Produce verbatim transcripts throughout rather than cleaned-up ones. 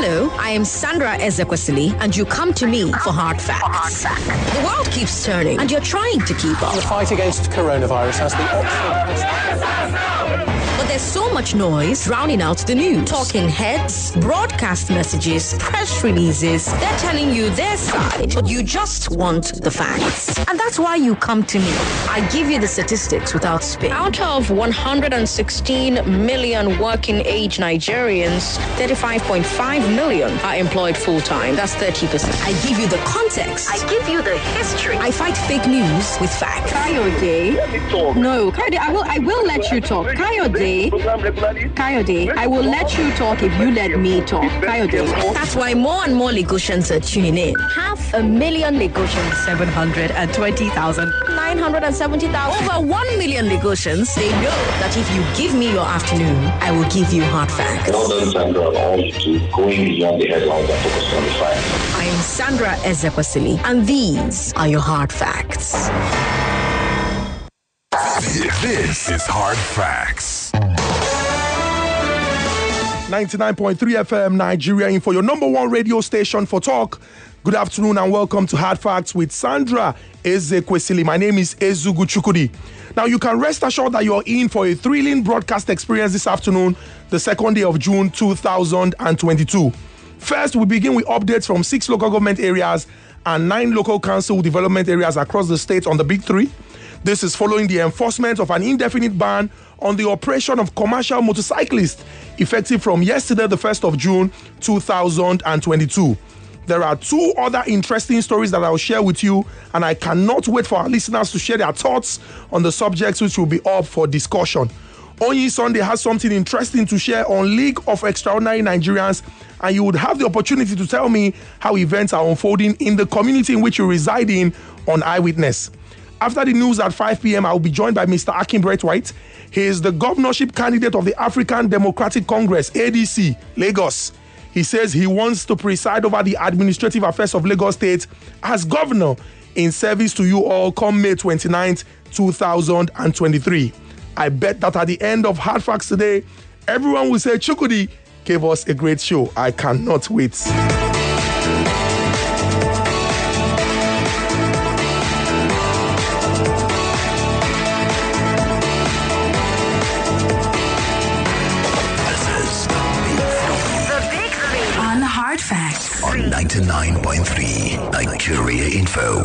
Hello, I am Sandra Ezekwesili, and you come to me for hard facts. The world keeps turning, and you're trying to keep up. The fight against coronavirus has the Oxford... But there's so much noise drowning out the news. Talking heads, broadcast messages, press releases. They're telling you their side, but you just want the facts. And that's why you come to me. I give you the statistics without spin. Out of one hundred sixteen million working age Nigerians, thirty-five point five million are employed full-time. That's thirty percent. I give you the context. I give you the history. I fight fake news with facts. Kayode. No, Kayode, I will I will let you talk. Kayode. Kayode, I will let you talk if you let me talk. Kayode. That's why more and more Lagosians are tuning in. Half a million Lagosians. seven hundred twenty thousand. nine hundred seventy thousand. Over one million Lagosians. They know that if you give me your afternoon, I will give you hard facts. Well done, Sandra, all to going beyond the headlines and focusing on the facts. I am Sandra Ezekwesili, and these are your hard facts. This is Hard Facts. ninety-nine point three F M Nigeria Info, your number one radio station for talk. Good afternoon and welcome to Hard Facts with Sandra Ezekwesili. My name is Ezugu Chukudi. Now you can rest assured that you're in for a thrilling broadcast experience this afternoon, the second day of June two thousand twenty-two. First, we begin with updates from six local government areas and nine local council development areas across the state on the Big Three. This is following the enforcement of an indefinite ban on the operation of commercial motorcyclists, effective from yesterday, the first of June two thousand twenty-two. There are two other interesting stories that I'll share with you, and I cannot wait for our listeners to share their thoughts on the subjects which will be up for discussion. Onyi Sunday has something interesting to share on League of Extraordinary Nigerians, and you would have the opportunity to tell me how events are unfolding in the community in which you reside in on Eyewitness. After the news at five p.m., I will be joined by Mister Akin Braithwaite. He is the governorship candidate of the African Democratic Congress, A D C, Lagos. He says he wants to preside over the administrative affairs of Lagos State as governor in service to you all come May twenty-ninth, two thousand twenty-three. I bet that at the end of Hard Facts today, everyone will say Chukudi gave us a great show. I cannot wait. On ninety-nine point three Nigeria Info.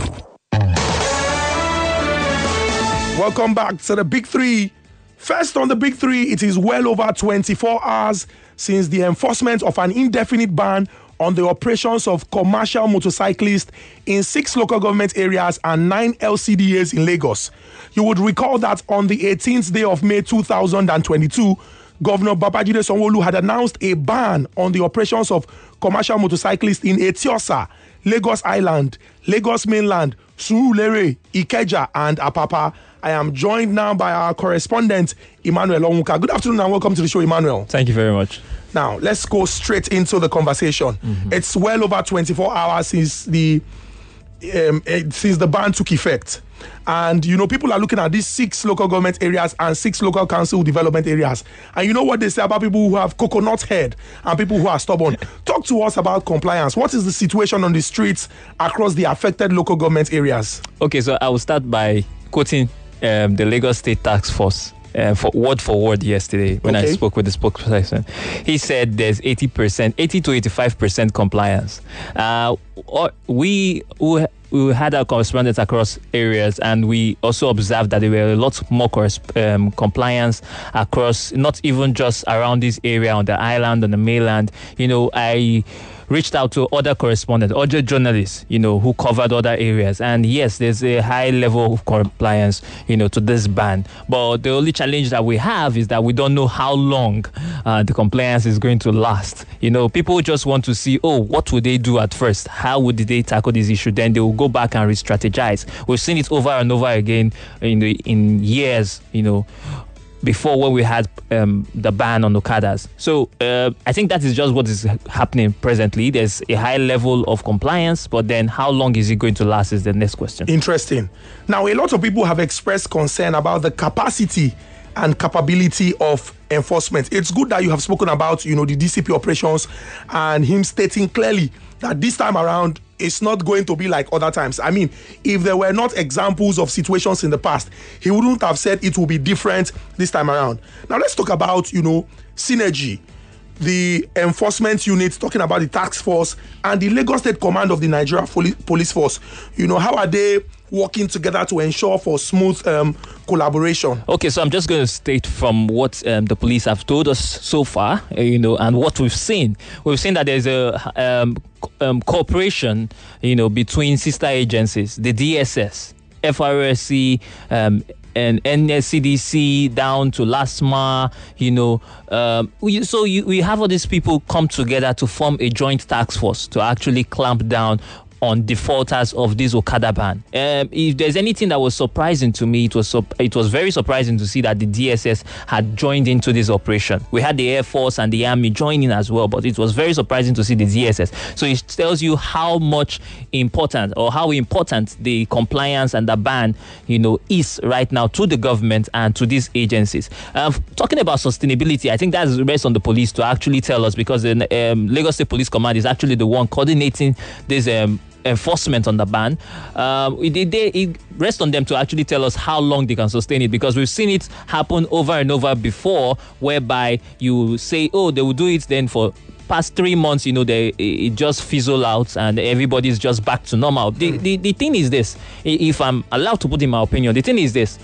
Welcome back to the Big Three. First on the Big Three, it is well over twenty-four hours since the enforcement of an indefinite ban on the operations of commercial motorcyclists in six local government areas and nine L C D As in Lagos. You would recall that on the eighteenth day of May two thousand twenty-two, Governor Babajide Sanwo-Olu had announced a ban on the operations of commercial motorcyclists in Etiosa, Lagos Island, Lagos Mainland, Surulere, Ikeja, and Apapa. I am joined now by our correspondent, Emmanuel Onwuka. Good afternoon and welcome to the show, Emmanuel. Thank you very much. Now, let's go straight into the conversation. Mm-hmm. It's well over twenty-four hours since the um, since the ban took effect. And, you know, people are looking at these six local government areas and six local council development areas. And you know what they say about people who have coconut head and people who are stubborn. Talk to us about compliance. What is the situation on the streets across the affected local government areas? Okay, so I will start by quoting um, the Lagos State Task Force. Uh, for word for word yesterday when okay. I spoke with the spokesperson. He said there's eighty percent, eighty to eighty-five percent compliance. Uh, we who we had our correspondents across areas, and we also observed that there were a lot more um, compliance across, not even just around this area on the island, on the mainland. You know, I reached out to other correspondents, other journalists, you know, who covered other areas. And yes, there's a high level of compliance, you know, to this ban. But the only challenge that we have is that we don't know how long uh, the compliance is going to last. You know, people just want to see, oh, what would they do at first? How would they tackle this issue? Then they will go back and re-strategize. We've seen it over and over again in the, in years, you know, before when we had um, the ban on Okadas. So uh, I think that is just what is happening presently. There's a high level of compliance, but then how long is it going to last is the next question. Interesting. Now, a lot of people have expressed concern about the capacity and capability of enforcement. It's good that you have spoken about, you know, the D C P operations and him stating clearly that this time around it's not going to be like other times. I mean, if there were not examples of situations in the past, he wouldn't have said it will be different this time around. Now let's talk about, you know, synergy. The enforcement unit, talking about the task force and the Lagos State Command of the Nigeria Police Force. You know, how are they working together to ensure for smooth um, collaboration? Okay, so I'm just going to state from what um, the police have told us so far, uh, you know, and what we've seen. We've seen that there's a um, um, cooperation, you know, between sister agencies, the D S S, F R S C, um, and N S C D C down to LASMA, you know. Um, we, so you, we have all these people come together to form a joint task force to actually clamp down on defaulters of this Okada ban. Um, if there's anything that was surprising to me, it was su- it was very surprising to see that the D S S had joined into this operation. We had the Air Force and the Army joining as well, but it was very surprising to see the D S S. So it tells you how much important or how important the compliance and the ban, you know, is right now to the government and to these agencies. Uh, talking about sustainability, I think that's the rest on the police to actually tell us, because the um, Lagos State Police Command is actually the one coordinating this um, enforcement on the ban. Um, it, it, it rests on them to actually tell us how long they can sustain it, because we've seen it happen over and over before, whereby you say, oh, they will do it, then for past three months, you know, they it just fizzle out and everybody's just back to normal. The, mm. the, the thing is this, if I'm allowed to put in my opinion, the thing is this.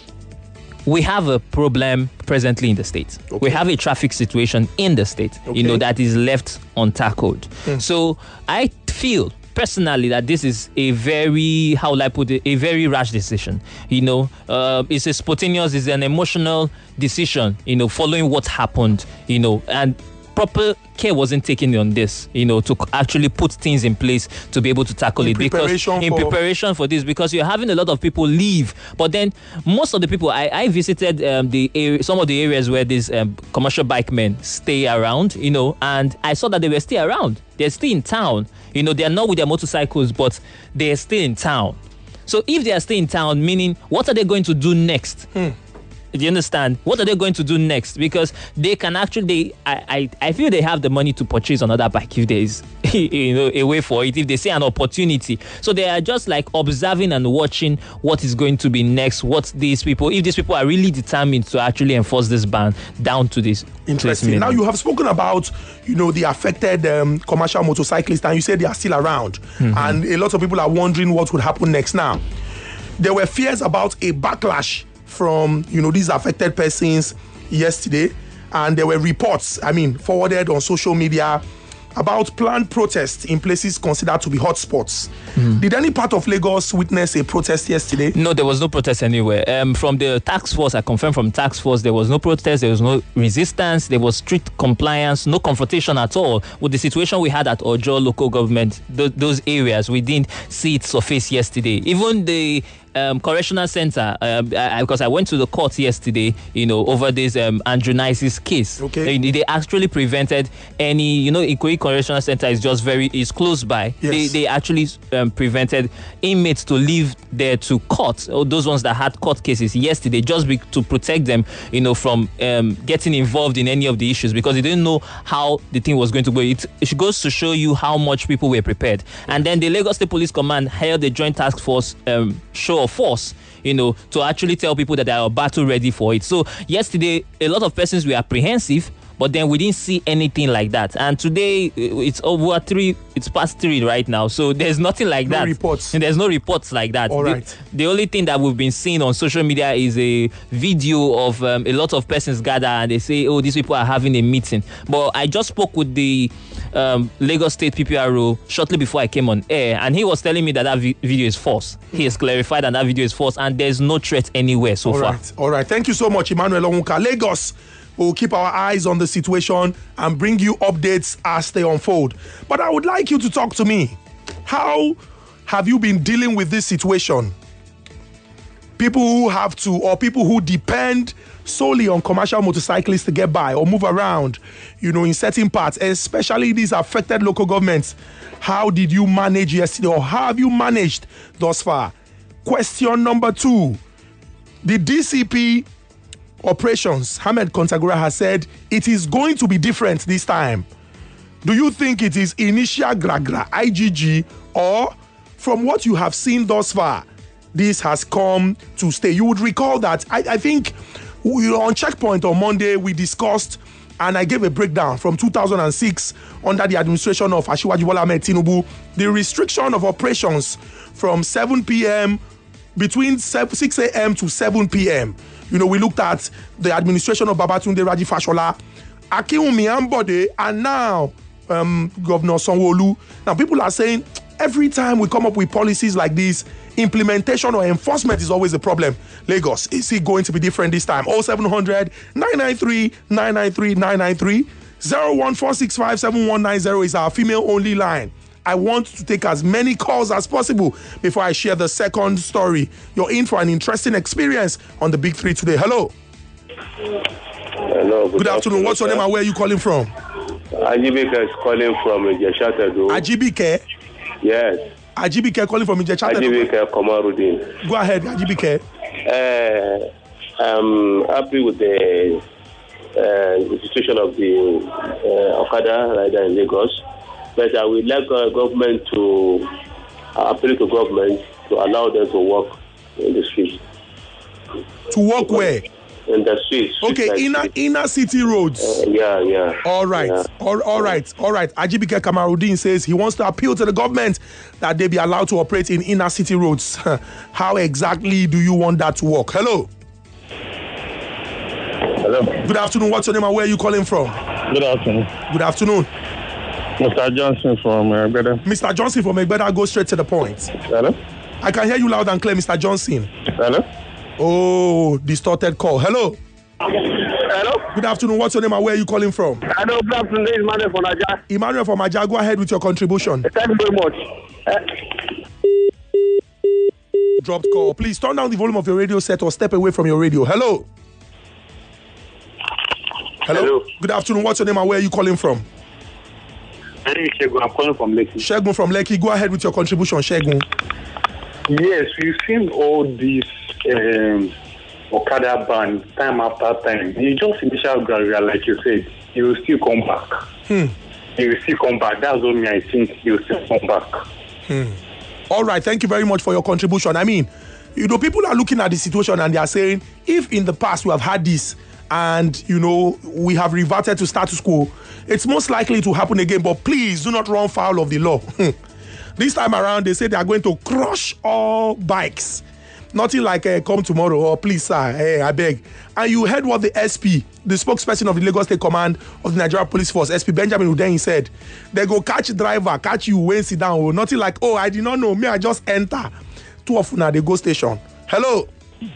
We have a problem presently in the state. Okay. We have a traffic situation in the state, okay. you know, that is left untackled. Mm. So I feel personally that this is a very, how will I put it, a very rash decision. You know, uh, it's a spontaneous, it's an emotional decision, you know, following what happened, you know, and proper care wasn't taken on this, you know, to actually put things in place to be able to tackle in it. Because in for... preparation for this, because you're having a lot of people leave, but then most of the people, I, I visited um, the area, some of the areas where these um, commercial bike men stay around, you know, and I saw that they were still around. They're still in town, you know, they're not with their motorcycles, but they're still in town. So if they are still in town, meaning what are they going to do next? Hmm. Do you understand? What are they going to do next? Because they can actually, they, I, I, I feel they have the money to purchase another bike if there is, you know, a way for it, if they see an opportunity. So they are just like observing and watching what is going to be next, what these people, if these people are really determined to actually enforce this ban down to this. Interesting. To this now you have spoken about, you know, the affected um, commercial motorcyclists, and you said they are still around. Mm-hmm. And a lot of people are wondering what would happen next. Now, there were fears about a backlash from, you know, these affected persons yesterday, and there were reports, I mean, forwarded on social media about planned protests in places considered to be hotspots. Mm. Did any part of Lagos witness a protest yesterday? No, there was no protest anywhere. Um, from the task force, I confirmed from task force, there was no protest, there was no resistance, there was strict compliance, no confrontation at all. With the situation we had at Ojo local government, th- those areas, we didn't see it surface yesterday. Even the Um, correctional center, um, I, because I went to the court yesterday, you know, over this um, Andrew Nice's case. Okay. They, they actually prevented any, you know, Ikoyi Correctional Center is just very, is close by. Yes. They, they actually um, prevented inmates to leave there to court, or those ones that had court cases yesterday, just be, to protect them, you know, from um, getting involved in any of the issues, because they didn't know how the thing was going to go. It, it goes to show you how much people were prepared. And then the Lagos State Police Command held a joint task force um, show force, you know, to actually tell people that they are battle ready for it. So yesterday, a lot of persons were apprehensive, but then we didn't see anything like that. And today, it's over three, it's past three right now. So there's nothing like no that. Reports. And there's no reports like that. All the, right. The only thing that we've been seeing on social media is a video of um, a lot of persons gather and they say, oh, these people are having a meeting. But I just spoke with the um, Lagos State P P R O shortly before I came on air, and he was telling me that that vi- video is false. He has clarified that that video is false, and there's no threat anywhere so All far. Right. All right. Thank you so much, Emmanuel Onwuka. Lagos, we'll keep our eyes on the situation and bring you updates as they unfold. But I would like you to talk to me. How have you been dealing with this situation? People who have to, or people who depend solely on commercial motorcyclists to get by or move around, you know, in certain parts, especially these affected local governments. How did you manage yesterday, or how have you managed thus far? Question number two. The D C P operations, Ahmed Kontagora has said it is going to be different this time. Do you think it is initial gragra, I G G, or from what you have seen thus far, this has come to stay? You would recall that I, I think we were on Checkpoint on Monday, we discussed and I gave a breakdown from two thousand six under the administration of Asiwaju Bola Ahmed Tinubu, the restriction of operations from seven p.m. between six a.m. to seven p.m. You know, we looked at the administration of Babatunde Raji Fashola, Akinwumi Ambode, and now um, Governor Sanwo-Olu. Now, people are saying every time we come up with policies like this, implementation or enforcement is always a problem. Lagos, is it going to be different this time? oh seven hundred, nine nine three, nine nine three, nine nine three, oh one four six five, seven one nine zero is our female-only line. I want to take as many calls as possible before I share the second story. You're in for an interesting experience on the Big Three today. Hello. Hello. Good, good afternoon. afternoon. What's your name and where are you calling from? Ajibike is calling from Ijesha-Tedo. Ajibike? Yes. Ajibike calling from Ijesha-Tedo. Ajibike Komarudin. Go ahead, Ajibike. Uh, I'm happy with the, uh, the situation of the uh, Okada rider in Lagos. But I would like uh, government to uh, appeal to government to allow them to walk in the streets. To walk where? In the streets. Okay, like inner streets. Inner city roads. Uh, yeah, yeah. All right, yeah. all, all right, all right. Ajibike Kamarudin says he wants to appeal to the government that they be allowed to operate in inner city roads. How exactly do you want that to work? Hello. Hello. Good afternoon. What's your name and where are you calling from? Good afternoon. Good afternoon. Mister Johnson from Egbeda. Mister Johnson from Egbeda, go straight to the point. Hello? I can hear you loud and clear, Mister Johnson. Hello? Oh, distorted call. Hello? Hello? Good afternoon. What's your name and where are you calling from? Hello, good afternoon. This is Emmanuel from Aja. Emmanuel from Aja, go ahead with your contribution. Thank you very much. Uh, Dropped call. Please turn down the volume of your radio set or step away from your radio. Hello? Hello? Hello. Good afternoon. What's your name and where are you calling from? My name is Shegun. I'm calling from Lekki. Shegun from Lekki. Go ahead with your contribution, Shegun. Yes, we've seen all these um, Okada ban time after time. You just initial graduate, like you said, he will still come back. Hmm. He will still come back. That's what me I think he will still come back. Hmm. All right. Thank you very much for your contribution. I mean, you know, people are looking at the situation and they are saying, if in the past we have had this, and, you know, we have reverted to status quo, it's most likely to happen again. But please do not run foul of the law. This time around, they say they are going to crush all bikes. Nothing like uh, come tomorrow or please, sir, hey, I beg. And you heard what the S P, the spokesperson of the Lagos State Command of the Nigeria Police Force, S P Benjamin Hundeyin said, they go catch driver, catch you, when sit down. Nothing like, oh, I did not know, me, I just enter. Too often at the go station. Hello.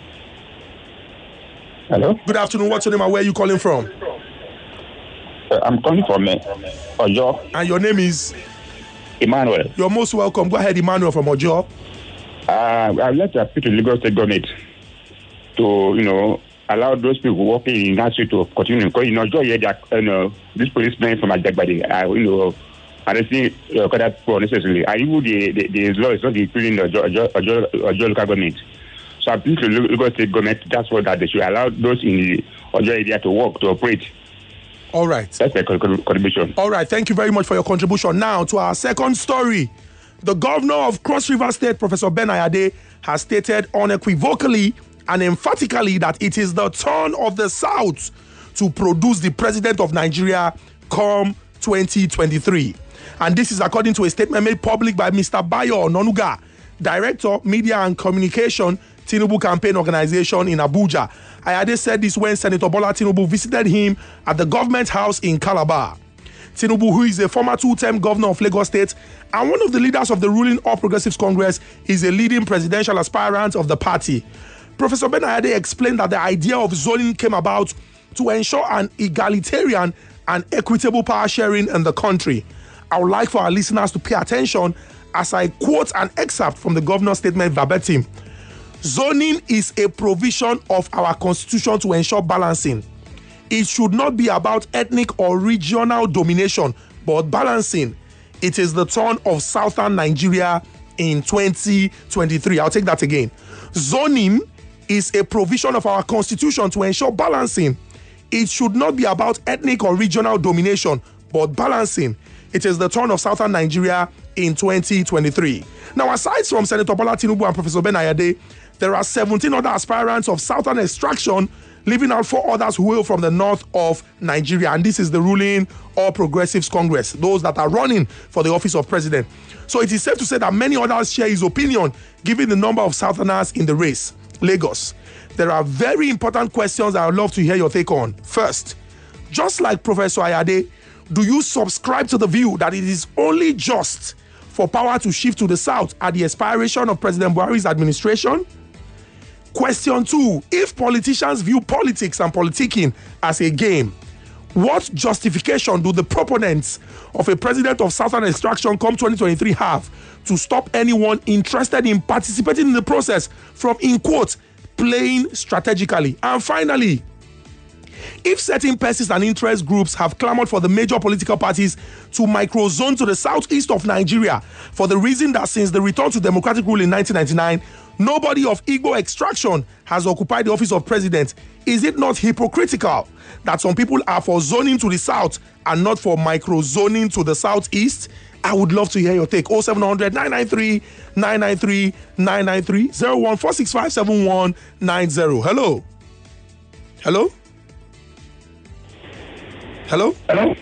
Hello? Good afternoon. What's your name and where are you calling from? Uh, I'm calling from uh, Ojo. And your name is? Emmanuel. You're most welcome. Go ahead, Emmanuel from Ojo. Uh, I'd like to appeal to the Lagos State government to, you know, allow those people working in that street to continue. Because, you know, Ojo, yeah, they you know, these policemen from Ajagbadi, uh, you know, arresting uh, Okada people unnecessarily. And even the, the, the law is not including the Ojo, Ojo, Ojo, Ojo local government. So I appeal to the Lagos State government, that's what that they should allow those in the Ojo area to work, to operate. All right. That's my contribution. All right. Thank you very much for your contribution. Now to our second story. The governor of Cross River State, Professor Ben Ayade, has stated unequivocally and emphatically that it is the turn of the South to produce the president of Nigeria come twenty twenty-three. And this is according to a statement made public by Mister Bayo Ononuga, Director, Media and Communication, Tinubu Campaign Organization in Abuja. Ayade said this when Senator Bola Tinubu visited him at the government house in Calabar. Tinubu, who is a former two-term governor of Lagos State and one of the leaders of the ruling All Progressives Congress, is a leading presidential aspirant of the party. Professor Ben Ayade explained that the idea of zoning came about to ensure an egalitarian and equitable power sharing in the country. I would like for our listeners to pay attention as I quote an excerpt from the governor's statement verbatim. Zoning is a provision of our constitution to ensure balancing. It should not be about ethnic or regional domination, but balancing. It is the turn of southern Nigeria in twenty twenty-three. I'll take that again. Zoning is a provision of our constitution to ensure balancing. It should not be about ethnic or regional domination, but balancing. It is the turn of Southern Nigeria in twenty twenty-three. Now, aside from Senator Bola Tinubu and Professor Ben Ayade, there are seventeen other aspirants of Southern extraction, leaving out four others who hail from the north of Nigeria. And this is the ruling All Progressives Congress, those that are running for the office of president. So it is safe to say that many others share his opinion, given the number of Southerners in the race. Lagos. There are very important questions I would love to hear your take on. First, just like Professor Ayade, do you subscribe to the view that it is only just for power to shift to the south at the expiration of President Buhari's administration? Question two, if politicians view politics and politicking as a game, what justification do the proponents of a president of Southern extraction come twenty twenty-three have to stop anyone interested in participating in the process from, in quote, playing strategically? And finally, if certain persons and interest groups have clamored for the major political parties to microzone to the southeast of Nigeria for the reason that since the return to democratic rule in nineteen ninety-nine, nobody of Igbo extraction has occupied the office of president, is it not hypocritical that some people are for zoning to the south and not for microzoning to the southeast? I would love to hear your take. oh seven hundred, nine nine three, nine nine three, nine nine three, oh one four six five seven one nine zero. Hello? Hello? Hello? Hello?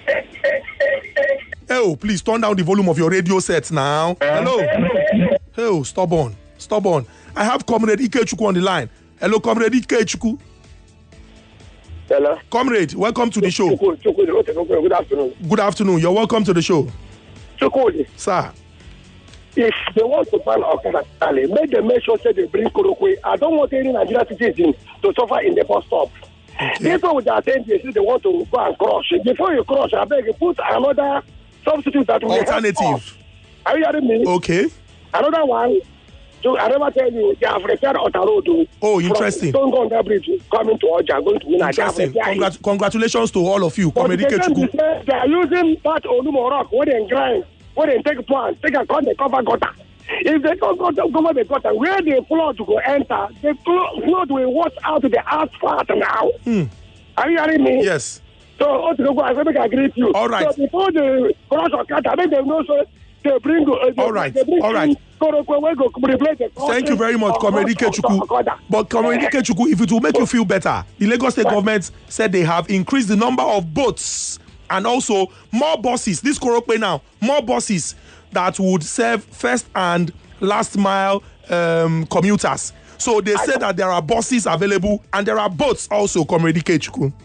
Oh, please turn down the volume of your radio set now. Hello? Oh, stubborn. Stubborn. I have Comrade Ikechukwu on the line. Hello, Comrade Ikechukwu. Hello. Comrade, welcome to the show. Chukwu, Chukwu, good afternoon. Good afternoon. You're welcome to the show. Chukwu. Sir. If they want to ban Okada, make them make sure that they bring Korokwe. I don't want any Nigerian citizens to suffer in the bus stop. Okay. People with their attention, they want to go and cross. Before you cross, I beg you put another substitute that will alternative. Are you hearing me? Okay. Another one. So I never tell you they have repaired Otarodo. Oh, interesting. Don't go on that bridge coming to Oja, going to win. Interesting. Congrat- congratulations to all of you. But they, they are using that Olumo Rock when they grind, when they take plan, take a cut, they cover gutter. If they don't go cover the gutter, where the flood to go enter, the flood will wash out the asphalt now. Hmm. Are you hearing me? Yes. So, I think I agree with you. All right. So, before the cross Okada, I make them know so they bring. Uh, they, all right. They bring all right. Thank you very much, Comrade Ikechukwu. But Comrade Ikechukwu, if it will make you feel better, the Lagos State government said they have increased the number of boats and also more buses. This Korokwe now, more buses that would serve first and last mile um, commuters. So they said that there are buses available and there are boats also, Comrade Ikechukwu.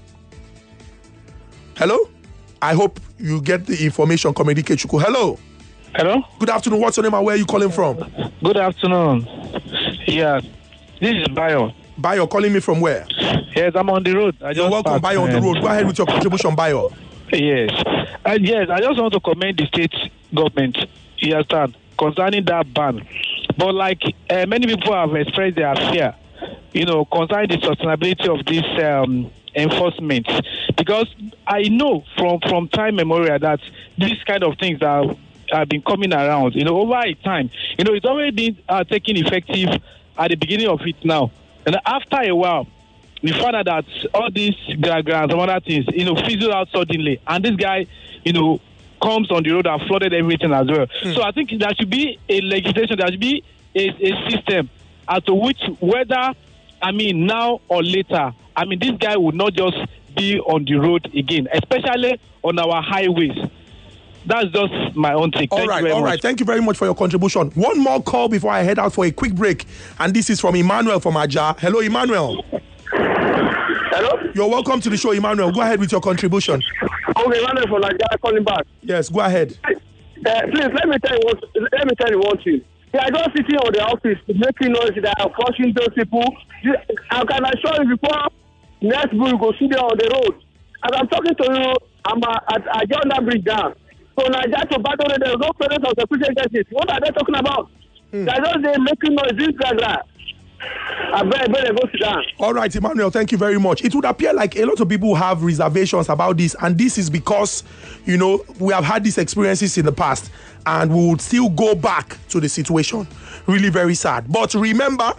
Hello? I hope you get the information, Comrade Ikechukwu. Hello? Hello? Good afternoon. What's your name and where are you calling from? Good afternoon. Yeah, this is Bayo. Bayo, calling me from where? Yes, I'm on the road. I You're welcome, Bayo, on the road. Go ahead with your contribution, Bayo. Yes. Uh, yes, I just want to commend the state government, you understand, concerning that ban. But like uh, many people have expressed their fear, you know, concerning the sustainability of this um, enforcement. Because I know from, from time memorial that these kind of things are have been coming around, you know, over a time. You know, it's already been uh, taking effective at the beginning of it now. And after a while, we found out that all these diagrams and other things, you know, fizzled out suddenly. And this guy, you know, comes on the road and flooded everything as well. Mm. So I think there should be a legislation, there should be a, a system as to which, whether, I mean, now or later, I mean, this guy would not just be on the road again, especially on our highways. That's just my own take. All Thank right, you very all much. right. Thank you very much for your contribution. One more call before I head out for a quick break. And this is from Emmanuel from Aja. Hello, Emmanuel. Hello? You're welcome to the show, Emmanuel. Go ahead with your contribution. Okay, Emmanuel from Aja calling back. Yes, go ahead. Uh, please, let me tell you one, let me tell you one thing. They are just sitting on the office making noise. They are forcing those people. I can assure you before next week you go see them on the road. As I'm talking to you, I'm uh, at Aja Bridge down. So Nigeria to battle, there is no presence of the security agencies. What are they talking about? Mm. They're just they making noise this like I better, better go sit down. All right, Emmanuel, thank you very much. It would appear like a lot of people have reservations about this, and this is because, you know, we have had these experiences in the past, and we would still go back to the situation. Really very sad. But remember,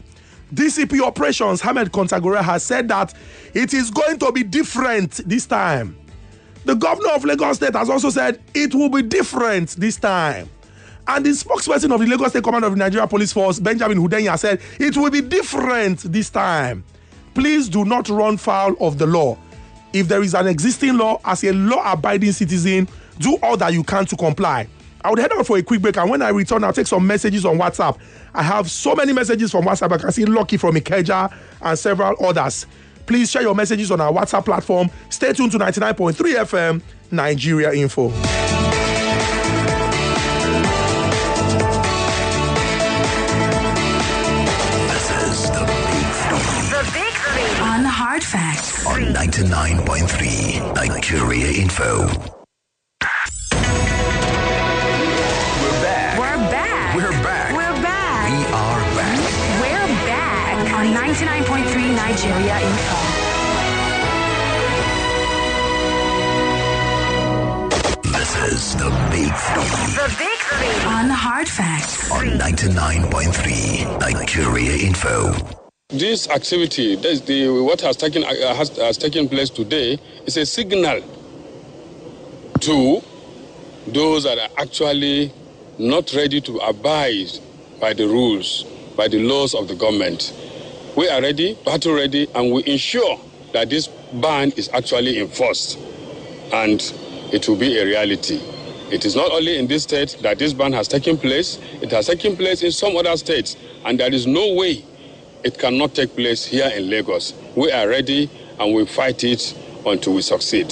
D C P Operations, Ahmed Kontagora, has said that it is going to be different this time. The governor of Lagos State has also said it will be different this time. And the spokesperson of the Lagos State Command of the Nigeria Police Force, Benjamin Hundeyin, said it will be different this time. Please do not run foul of the law. If there is an existing law, as a law-abiding citizen, do all that you can to comply. I would head out for a quick break, and when I return, I'll take some messages on WhatsApp. I have so many messages from WhatsApp. I can see Lucky from Ikeja and several others. Please share your messages on our WhatsApp platform. Stay tuned to ninety-nine point three F M, Nigeria Info. This is the Big Three. The Big Three. On Hard Facts. On ninety-nine point three, Nigeria Info. ninety-nine point three Nigeria Info. This is the Big Three. The Big Three. On Hard Facts. On ninety-nine point three Nigeria Info. This activity, that's the what has taken uh, has, has taken place today, is a signal to those that are actually not ready to abide by the rules, by the laws of the government. We are ready, battle ready, and we ensure that this ban is actually enforced and it will be a reality. It is not only in this state that this ban has taken place, it has taken place in some other states, and there is no way it cannot take place here in Lagos. We are ready and we fight it until we succeed.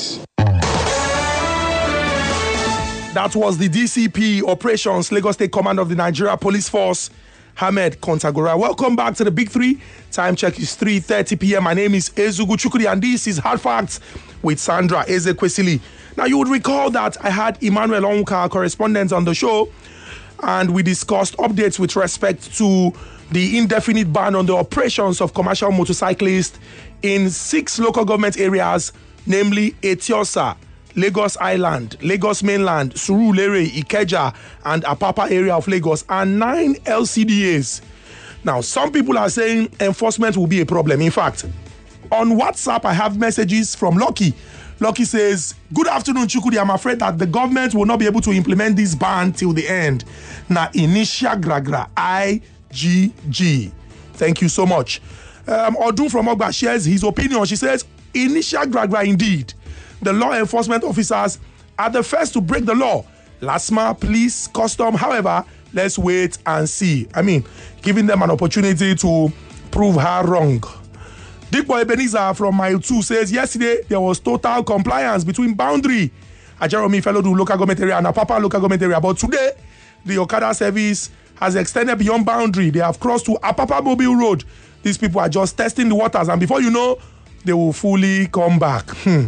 That was the D C P Operations, Lagos State Command of the Nigeria Police Force, Ahmed Kontagora. Welcome back to the Big Three. Time check is three thirty p.m. My name is Ezugu Chukudi, and this is Hard Facts with Sandra Ezekwesili. Now, you would recall that I had Emmanuel Onwuka, correspondent, on the show, and we discussed updates with respect to the indefinite ban on the operations of commercial motorcyclists in six local government areas, namely Etiosa, Lagos Island, Lagos Mainland, Surulere, Ikeja, and Apapa area of Lagos, and nine L C D As. Now, some people are saying enforcement will be a problem. In fact, on WhatsApp, I have messages from Lucky. Lucky says, "Good afternoon, Chukudi. I'm afraid that the government will not be able to implement this ban till the end. Na Inisha Gragra, I G G. Thank you so much." Um, Odun from Ogba shares his opinion. She says, "Inisha Gragra indeed. The law enforcement officers are the first to break the law. LASMA, police, custom. However, let's wait and see." I mean, giving them an opportunity to prove her wrong. Deep Boy Ebenezer from Mile two says, "Yesterday, there was total compliance between Boundary, Ajeromi Felodu local government area, and Apapa local government area. But today, the Okada service has extended beyond Boundary. They have crossed to Apapa Mobile Road. These people are just testing the waters, and before you know, they will fully come back." Hmm.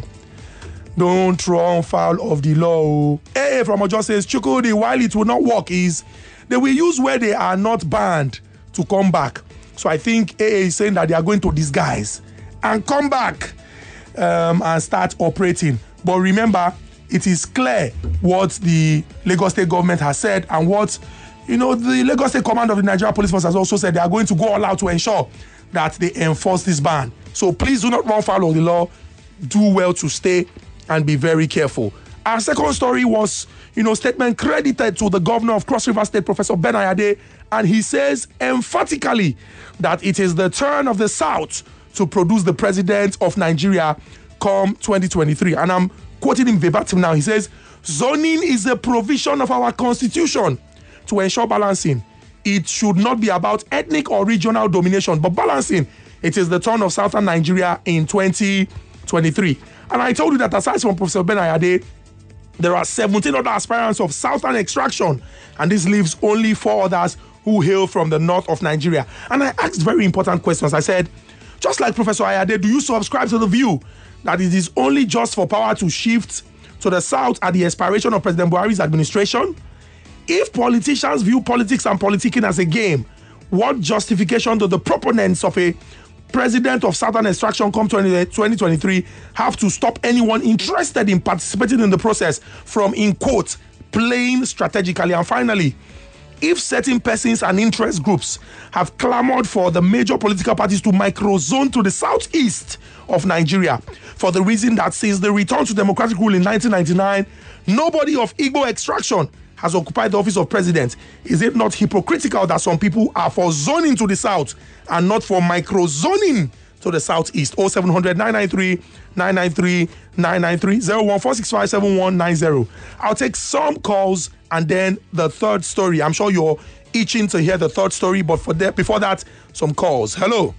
Don't run foul of the law. A A from Ojo says, "Chukudi, while it will not work, is they will use where they are not banned to come back." So I think A A is saying that they are going to disguise and come back um, and start operating. But remember, it is clear what the Lagos State government has said, and what, you know, the Lagos State Command of the Nigeria Police Force has also said. They are going to go all out to ensure that they enforce this ban. So please do not run foul of the law. Do well to stay and be very careful. Our second story was, you know, statement credited to the governor of Cross River State, Professor Ben Ayade, and he says emphatically that it is the turn of the South to produce the president of Nigeria come twenty twenty-three. And I'm quoting him verbatim now. He says, "Zoning is a provision of our constitution to ensure balancing. It should not be about ethnic or regional domination, but balancing. It is the turn of Southern Nigeria in twenty twenty-three. And I told you that aside from Professor Ben Ayade, there are seventeen other aspirants of Southern extraction, and this leaves only four others who hail from the north of Nigeria. And I asked very important questions. I said, just like Professor Ayade, do you subscribe to the view that it is only just for power to shift to the south at the expiration of President Buhari's administration? If politicians view politics and politicking as a game, what justification do the proponents of a president of Southern extraction come twenty twenty-three have to stop anyone interested in participating in the process from, in quote, playing strategically? And finally, if certain persons and interest groups have clamored for the major political parties to microzone to the southeast of Nigeria for the reason that since the return to democratic rule in nineteen ninety-nine, nobody of Igbo extraction has occupied the office of president, is it not hypocritical that some people are for zoning to the south and not for microzoning to the southeast? oh seven hundred, nine nine three, nine nine three, nine nine three, oh one four six five seven one nine zero. I'll take some calls and then the third story. I'm sure you're itching to hear the third story, but for that, before that, some calls. Hello.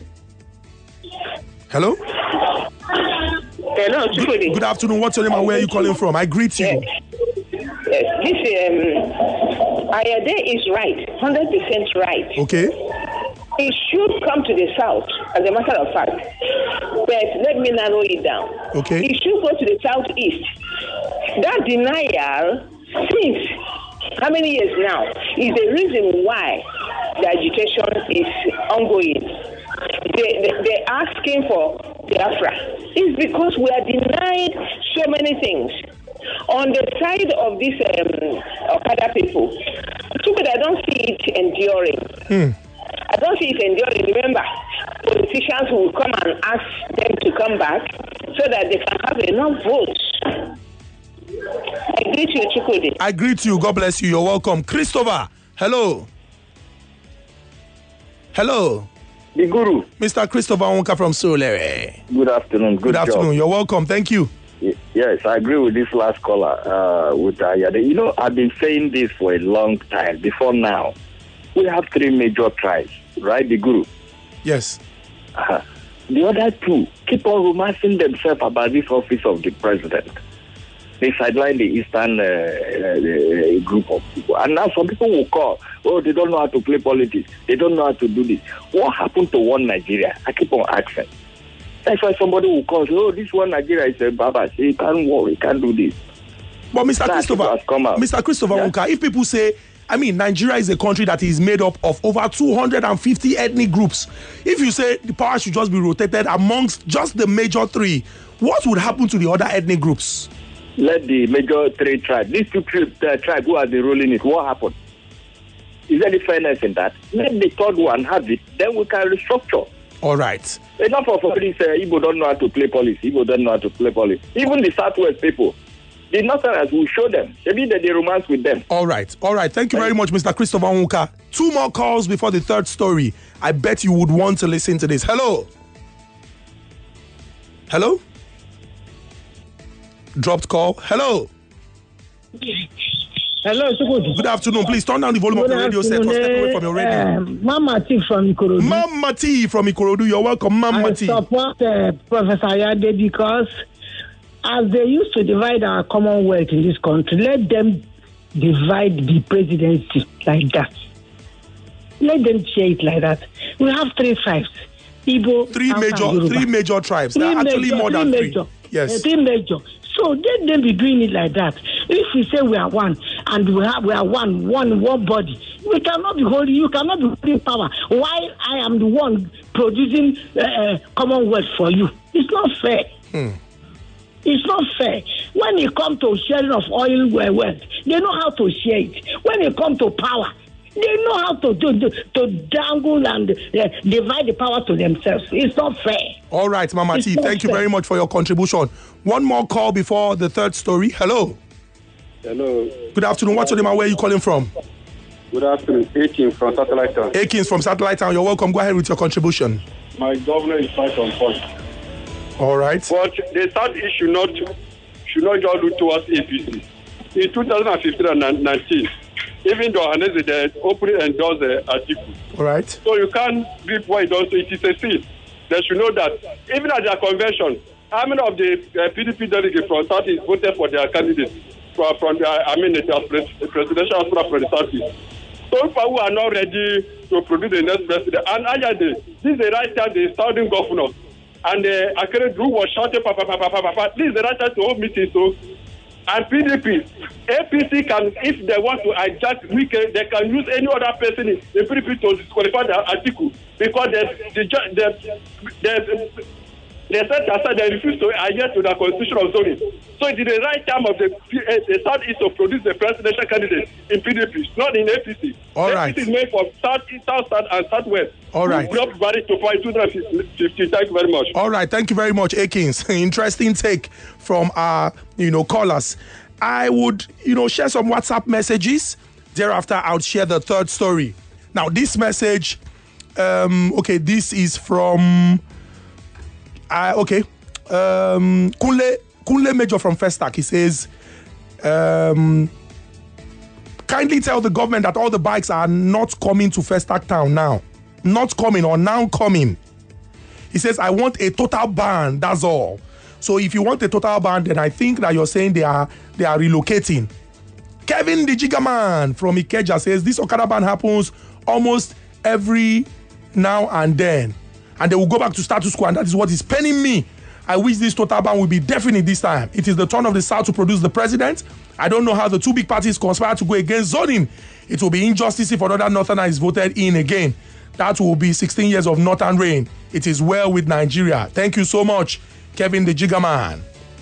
Hello. Hello, good, good afternoon. What's your name and where are you calling from? I greet you. Yes. Yes. This um, Ayade is right, one hundred percent right. Okay. It should come to the south, as a matter of fact. But let me narrow it down. Okay. It should go to the southeast. That denial, since how many years now, is the reason why the agitation is ongoing. They, they, they're asking for Biafra. It's because we are denied so many things. On the side of these um, Okada people, but I don't see it enduring. Hmm. I don't see it enduring. Remember, politicians will come and ask them to come back so that they can have enough votes. I greet you, Chukwudi. I greet you. God bless you. You're welcome. Christopher, hello. Hello. The Guru. Mister Christopher Wonka from Solere. Good afternoon. Good, Good afternoon. job. You're welcome. Thank you. Yes, I agree with this last caller, uh, with Ayade. You know, I've been saying this for a long time. Before now, we have three major tribes, right, the Guru? Yes. Uh-huh. The other two keep on romancing themselves about this office of the president. They sideline the eastern uh, uh, group of people. And now some people will call, oh, they don't know how to play politics. They don't know how to do this. What happened to one Nigeria? I keep on asking. That's why somebody will call, oh, this one Nigeria is a baba. He can't work, he can't do this. But Mister That Christopher, Mister Christopher yeah. Wonka, if people say, I mean, Nigeria is a country that is made up of over two hundred fifty ethnic groups. If you say the power should just be rotated amongst just the major three, what would happen to the other ethnic groups? Let the major three tribes, these two uh, tribes who are the ruling it, what happened? Is there any fairness in that? Let the third one have it, then we can restructure. All right. Enough of all this, uh, Igbo don't know how to play police. Igbo don't know how to play police. Even the Southwest people, the Northerners will show them. Maybe they romance with them. All right. All right. Thank you very much, Mister Christopher Wonka. Two more calls before the third story. I bet you would want to listen to this. Hello. Hello? Dropped call. Hello. Hello, Chukwudi. Good afternoon. Please turn down the volume Good of the radio set or step away from your radio. Uh, Mama T from Ikorodu. Mama T from Ikorodu. You're welcome, Mama I T. I support uh, Professor Ayade because as they used to divide our commonwealth in this country, let them divide the presidency like that. Let them share it like that. We have three tribes. Igbo, three major, three major tribes. There are actually major, more than three. three. Major. Yes. Uh, three major. So let them be doing it like that. If we say we are one and we have we are one, one, one body, we cannot be holding. You cannot be holding power. Why I am the one producing uh, commonwealth for you? It's not fair. Hmm. It's not fair. When it comes to sharing of oil wealth, they know how to share it. When it comes to power, they know how to do, to, to dangle and uh, divide the power to themselves. It's not fair. All right, Mama It's T, not thank fair. you very much for your contribution. One more call before the third story. Hello. Hello. Good afternoon. What's your name and where are you calling from? Good afternoon. Akins from Satellite Town. Akins from Satellite Town. You're welcome. Go ahead with your contribution. My governor is right on point. All right. But the third issue not should not just look towards A P C. In two thousand fifteen and nineteen, even though Hanese they openly endorsed the article. All right. So you can't reap what it does. It is a sin. They should know that even at their convention, how many of the uh, P D P delegates from Southeast voted for their candidates from, from the, I mean, the presidential aspirant from the Southeast. So people who are not ready to produce the next president, and Ayade, this is the right time the Southern governor and the uh, Akere Drew was shouting, pa, pa, pa, pa, pa, pa, pa. This is the right time to hold meetings. So, and P D P, A P C can, if they want to hijack weekend, they can use any other person in the P D P to disqualify the article because the the the, the, the They set aside, they refuse to adhere to the constitution of zoning. So it is the right time of the, uh, the Southeast to produce the presidential candidate in P D P, not in A P C. All A P C right. is made for Southeast, South, South, and Southwest. All right. We have varied to point two hundred fifty. Thank you very much. All right. Thank you very much, Akins. Interesting take from our, you know, callers. I would, you know, share some WhatsApp messages. Thereafter, I'll share the third story. Now, this message, um, okay, this is from, uh, okay, um, Kunle, Kunle Major from Festac. He says, um, kindly tell the government that all the bikes are not coming to Festac town now. Not coming or now coming. He says, I want a total ban, that's all. So if you want a total ban, then I think that you're saying they are they are relocating. Kevin the Jigaman from Ikeja says, this Okada ban happens almost every now and then. And they will go back to status quo, and that is what is paining me. I wish this total ban will be definite this time. It is the turn of the South to produce the president. I don't know how the two big parties conspire to go against zoning. It will be injustice if another Northerner is voted in again. That will be sixteen years of Northern reign. It is well with Nigeria. Thank you so much, Kevin the Jigaman.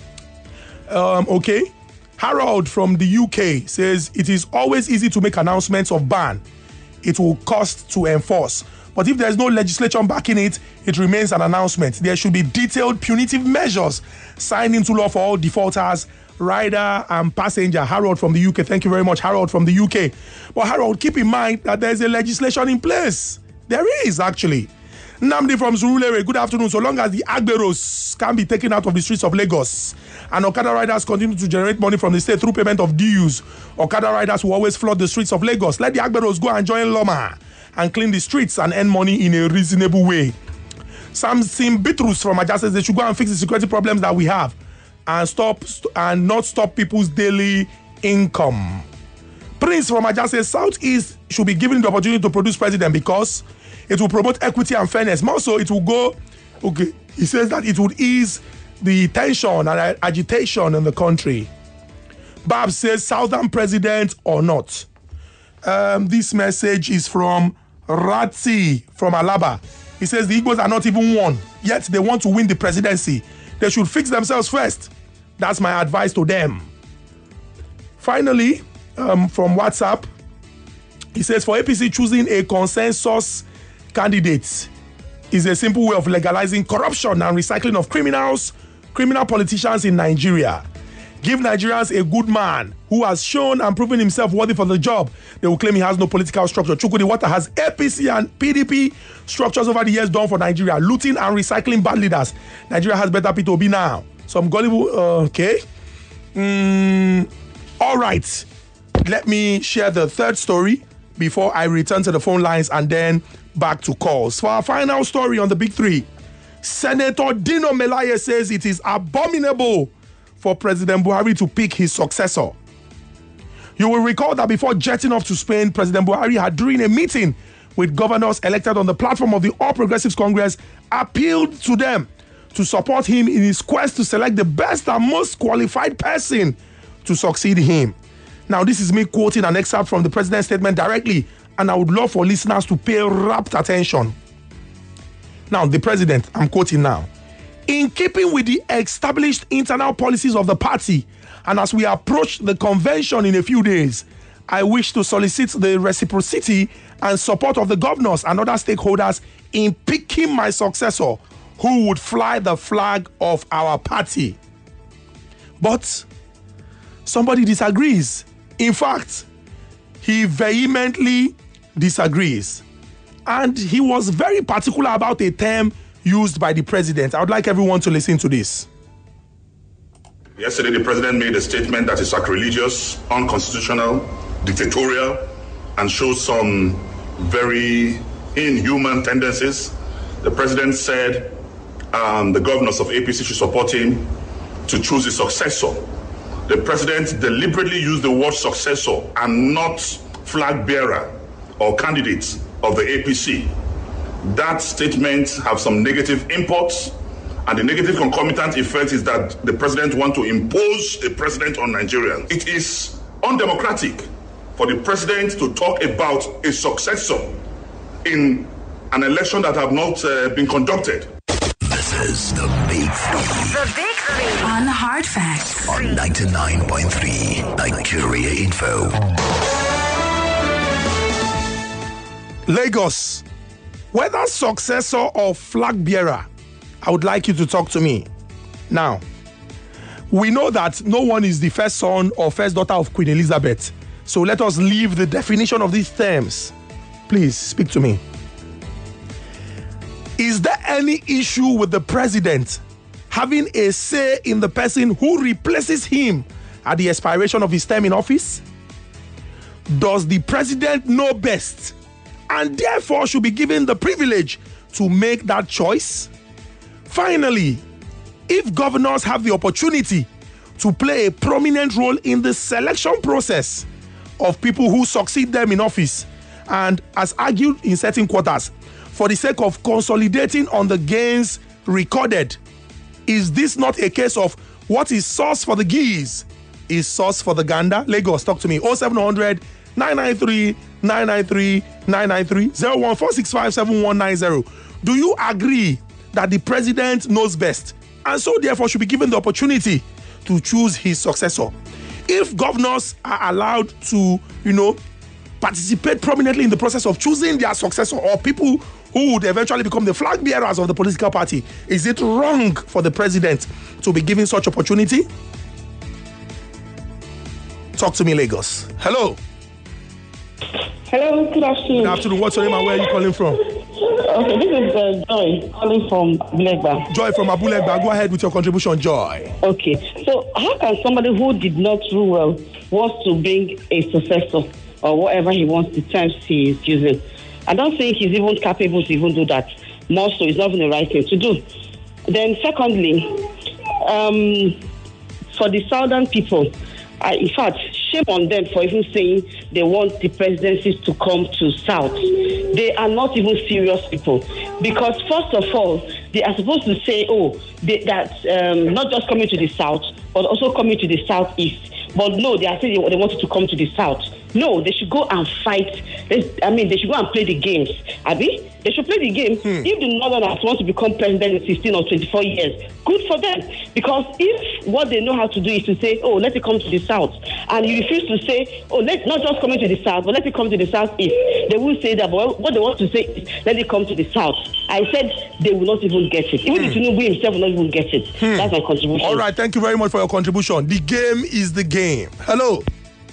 Um, okay. Harold from the U K says, it is always easy to make announcements of ban. It will cost to enforce. But if there is no legislation backing it, it remains an announcement. There should be detailed punitive measures signed into law for all defaulters, rider and passenger. Harold from the U K. Thank you very much, Harold from the U K. But Harold, keep in mind that there is a legislation in place. There is, actually. Namdi from Surulere, good afternoon. So long as the Agberos can be taken out of the streets of Lagos and Okada riders continue to generate money from the state through payment of dues, Okada riders will always flood the streets of Lagos. Let the Agberos go and join Loma and clean the streets and earn money in a reasonable way. Samson Bitrus from Aja says they should go and fix the security problems that we have and stop st- and not stop people's daily income. Prince from Aja says Southeast should be given the opportunity to produce president because it will promote equity and fairness. More so, it will go, okay, he says that it would ease the tension and agitation in the country. Bab says Southern president or not. Um, this message is from Ratzi from Alaba. He says the Igbos are not even won, yet they want to win the presidency. They should fix themselves first. That's my advice to them. Finally, um, from WhatsApp, he says for A P C choosing a consensus candidate is a simple way of legalizing corruption and recycling of criminals, criminal politicians in Nigeria. Give Nigerians a good man who has shown and proven himself worthy for the job. They will claim he has no political structure. Chukwudi, what has A P C and P D P structures over the years done for Nigeria? Looting and recycling bad leaders. Nigeria has better P two B now. Some gullible, uh, okay. Mm, all right. Let me share the third story before I return to the phone lines and then back to calls. For our final story on the big three, Senator Dino Melaye says it is abominable for President Buhari to pick his successor. You will recall that before jetting off to Spain, President Buhari had, during a meeting with governors elected on the platform of the All Progressives Congress, appealed to them to support him in his quest to select the best and most qualified person to succeed him. Now, this is me quoting an excerpt from the president's statement directly, and I would love for listeners to pay rapt attention. Now, the president, I'm quoting now. In keeping with the established internal policies of the party, and as we approach the convention in a few days, I wish to solicit the reciprocity and support of the governors and other stakeholders in picking my successor who would fly the flag of our party. But somebody disagrees. In fact, he vehemently disagrees. And he was very particular about a term used by the president. I would like everyone to listen to this. Yesterday, the president made a statement that is sacrilegious, unconstitutional, dictatorial, and shows some very inhuman tendencies. The president said um, the governors of A P C should support him to choose his successor. The president deliberately used the word successor and not flag bearer or candidate of the A P C. That statement have some negative imports, and the negative concomitant effect is that the president wants to impose a president on Nigerians. It is undemocratic for the president to talk about a successor in an election that have not uh, been conducted. This enters the Big Three. The Big Three. On Hard Facts. On ninety-nine point three Nigeria Info. Lagos, whether successor or flag bearer, I would like you to talk to me. Now, we know that no one is the first son or first daughter of Queen Elizabeth. So let us leave the definition of these terms. Please speak to me. Is there any issue with the president having a say in the person who replaces him at the expiration of his term in office? Does the president know best and therefore should be given the privilege to make that choice? Finally, if governors have the opportunity to play a prominent role in the selection process of people who succeed them in office, and as argued in certain quarters, for the sake of consolidating on the gains recorded, is this not a case of what is sauce for the geese is sauce for the gander? Lagos, talk to me. oh seven hundred, nine nine three, nine nine three, nine nine three, oh one four six five, seven one nine zero. Do you agree that the president knows best and so therefore should be given the opportunity to choose his successor? If governors are allowed to, you know, participate prominently in the process of choosing their successor or people who would eventually become the flag bearers of the political party, is it wrong for the president to be given such opportunity? Talk to me, Lagos. Hello. Hello, good afternoon. Good afternoon. What's your name and where are you calling from? Okay, this is uh, Joy calling from Abulegba. Joy from Abulegba. Go ahead with your contribution, Joy. Okay, so how can somebody who did not do well wants to bring a successor or whatever he wants, the terms he is using? I don't think he's even capable to even do that. More so, it's not even the right thing to do. Then secondly, um, for the southern people, I, in fact, shame on them for even saying they want the presidencies to come to South. They are not even serious people. Because first of all, they are supposed to say, oh, they, that um, not just coming to the South, but also coming to the Southeast. But no, they are saying they wanted to come to the South. No, they should go and fight. I mean, they should go and play the games. Abi? They should play the game. Hmm. If the Northerners want to become president in sixteen or twenty-four years, good for them. Because if what they know how to do is to say, oh, let it come to the South, and you refuse to say, oh, let not just come into the South, but let it come to the Southeast, they will say that, but what they want to say is, let it come to the South. I said they will not even get it. Even if Tinubu himself will not even get it. Hmm. That's my contribution. All right, thank you very much for your contribution. The game is the game. Hello.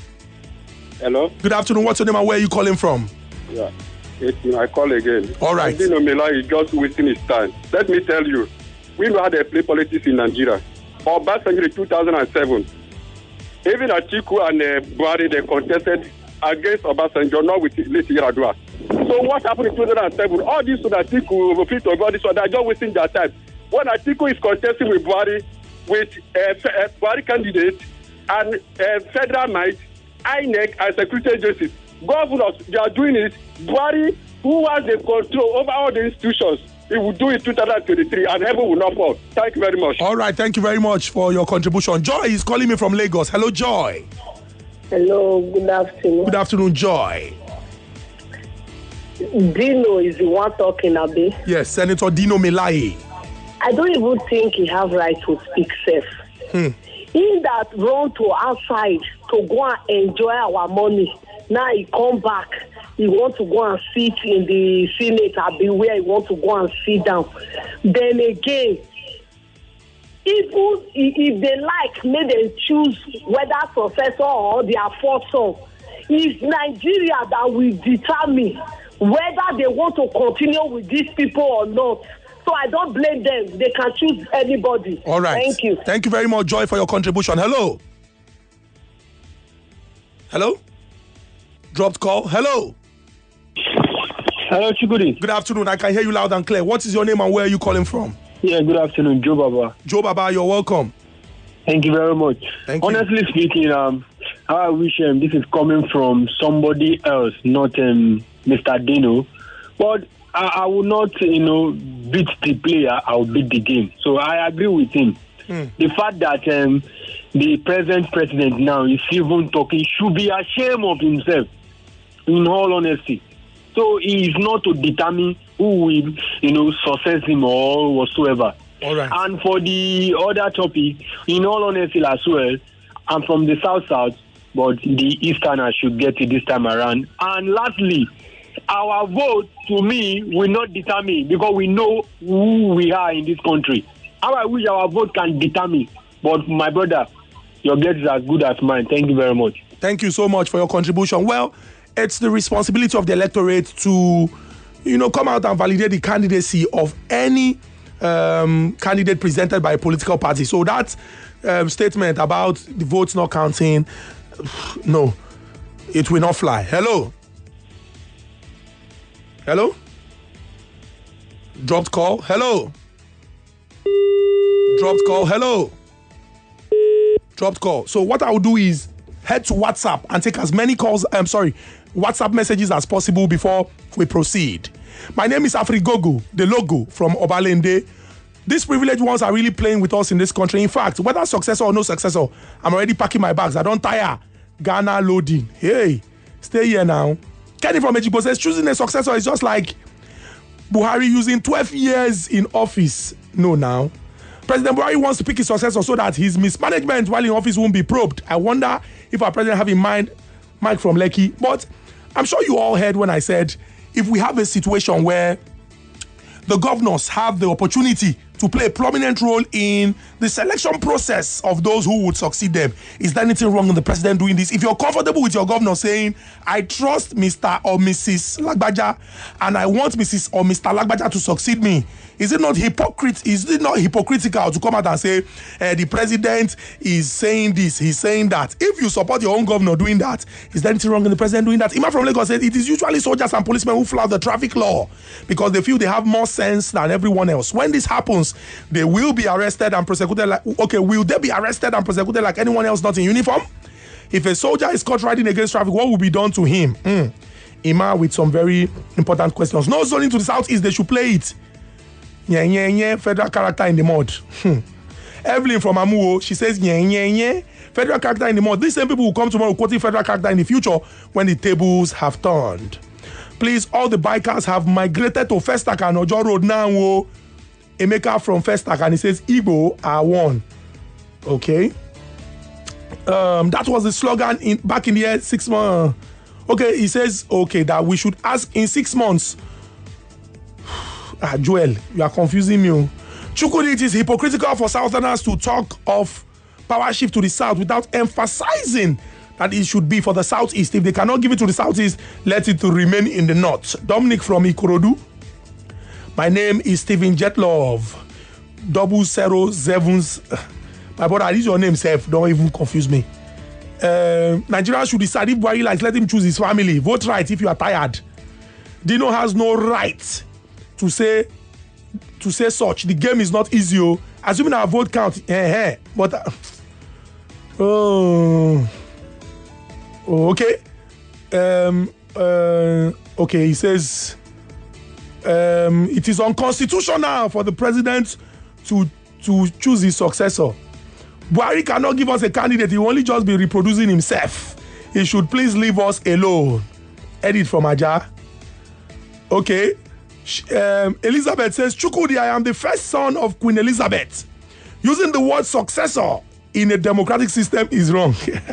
Hello. Good afternoon. What's your name and where are you calling from? Yeah. I call again. All right. Dino Mela is just wasting his time. Let me tell you, we know how they play politics in Nigeria. Obasanjo in two thousand seven, even Atiku and uh, Buhari, they contested against Obasanjo, not with Leti Yaradua. So what happened in two thousand seven? All this so that Atiku, Peter, all this, so they're just wasting their time. When Atiku is contesting with Buhari, with uh, uh, Buhari candidate and uh, federal might, I N E C and security agencies, governors, they are doing it. Buhari, who has the control over all the institutions, he will do it twenty twenty-three and heaven will not fall. Thank you very much. All right, thank you very much for your contribution. Joy is calling me from Lagos. Hello, Joy. Hello, good afternoon. Good afternoon, Joy. Dino is the one talking, Abi. Yes, Senator Dino Melaye. I don't even think he have right to speak safe. Hmm. He that run to outside to go and enjoy our money, now he come back. He want to go and sit in the Senate, Abi, where he want to go and sit down. Then again, people, if they like, may they choose whether successor or their fourth son. It's Nigeria that will determine whether they want to continue with these people or not. So I don't blame them. They can choose anybody. All right. Thank you. Thank you very much, Joy, for your contribution. Hello. Hello? Dropped call. Hello. Hello, Chukudi. Good afternoon. I can hear you loud and clear. What is your name and where are you calling from? Yeah, good afternoon. Joe Baba. Joe Baba, you're welcome. Thank you very much. Thank Honestly you. speaking, um, I wish um, this is coming from somebody else, not um, Mister Dino. But I, I will not, you know, beat the player. I will beat the game. So I agree with him. Hmm. The fact that um, the present president now is even talking should be ashamed of himself, in all honesty. So he is not to determine who will, you know, success him or whatsoever. All right. And for the other topic, in all honesty as well, I'm from the South South, but the Easterners should get it this time around. And lastly, our vote, to me, will not determine because we know who we are in this country. How I wish our vote can determine. But my brother, your guess is as good as mine. Thank you very much. Thank you so much for your contribution. Well, it's the responsibility of the electorate to, you know, come out and validate the candidacy of any um, candidate presented by a political party. So that um, statement about the votes not counting, no, it will not fly. Hello? Hello? Dropped call. Hello? Dropped call. Hello? Dropped call. So what I will do is head to WhatsApp and take as many calls, I'm sorry, WhatsApp messages as possible before we proceed. My name is Afrigogo, the logo from Obalende. These privileged ones are really playing with us in this country. In fact, whether successor or no successor, I'm already packing my bags. I don't tire. Ghana loading. Hey, stay here now. Kenny from Ejigbo says choosing a successor is just like Buhari using twelve years in office. No, now. President Buhari wants to pick his successor so that his mismanagement while in office won't be probed. I wonder if our president have in mind Mike from Lekki. But I'm sure you all heard when I said if we have a situation where the governors have the opportunity to play a prominent role in the selection process of those who would succeed them, is there anything wrong with the president doing this? If you're comfortable with your governor saying, I trust Mister or Missus Lagbaja and I want Missus or Mister Lagbaja to succeed me, is it not hypocrite? Is it not hypocritical to come out and say uh, the president is saying this, he's saying that? If you support your own governor doing that, is there anything wrong with the president doing that? Imam from Lagos said it is usually soldiers and policemen who flout the traffic law because they feel they have more sense than everyone else. When this happens, they will be arrested and prosecuted like, okay, will they be arrested and prosecuted like anyone else not in uniform? If a soldier is caught riding against traffic, what will be done to him? Mm. Ima with some very important questions. No zoning to the southeast, they should play it. Yeah, yeah, yeah, federal character in the mud. Hmm. Evelyn from Amuo, she says, yeah, yeah, yeah, federal character in the mud. These same people will come tomorrow quoting federal character in the future when the tables have turned. Please, all the bikers have migrated to Festac and Ojo Road now. Oh. Emeka from Festac, and he says, Igbo are one. Okay. Um, that was the slogan in back in the year six months. Okay, he says, okay, that we should ask in six months. Ah, Joel, you are confusing me. Chukudi, it is hypocritical for Southerners to talk of power shift to the South without emphasizing that it should be for the Southeast. If they cannot give it to the Southeast, let it to remain in the North. Dominic from Ikorodu. My name is Stephen Jetlove. Double zero sevens. My brother, this is your name, Seth. Don't even confuse me. Uh, Nigeria should decide if Buhari likes, let him choose his family. Vote right if you are tired. Dino has no right to say to say such. The game is not easy. Oh. Assuming our vote count, eh, eh, but uh, oh, oh, okay, um, uh, okay. He says um, it is unconstitutional for the president to to choose his successor. Buhari cannot give us a candidate. He will only just be reproducing himself. He should please leave us alone. Edit from Aja. Okay. Um, Elizabeth says, Chukudi, I am the first son of Queen Elizabeth. Using the word successor in a democratic system is wrong.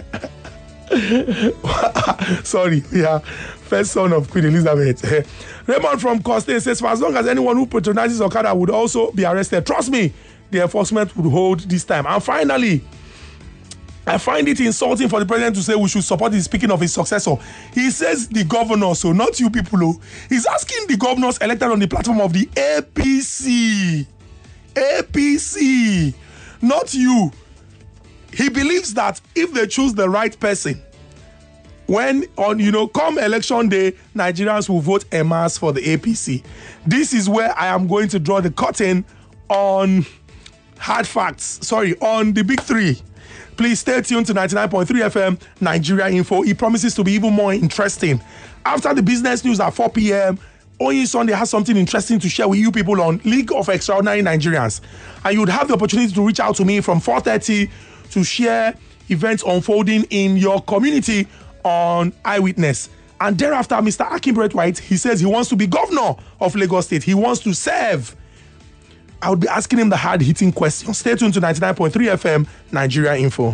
Sorry, yeah. First son of Queen Elizabeth. Raymond from Costain says, for as long as anyone who patronizes Okada would also be arrested, trust me, the enforcement would hold this time. And finally, I find it insulting for the president to say we should support his speaking of his successor. He says the governor, so not you people. Oh. He's asking the governors elected on the platform of the A P C. A P C, not you. He believes that if they choose the right person, when on you know come election day, Nigerians will vote en masse for the A P C. This is where I am going to draw the curtain on hard facts. Sorry, on the big three. Please stay tuned to ninety-nine point three F M Nigeria Info. It promises to be even more interesting. After the business news at four p.m., Oyin Sunday has something interesting to share with you people on League of Extraordinary Nigerians. And you'd have the opportunity to reach out to me from four thirty to share events unfolding in your community on Eyewitness. And thereafter, Mister Akin Brett White, he says he wants to be governor of Lagos State. He wants to serve. I would be asking him the hard-hitting questions. Stay tuned to ninety-nine point three F M, Nigeria Info.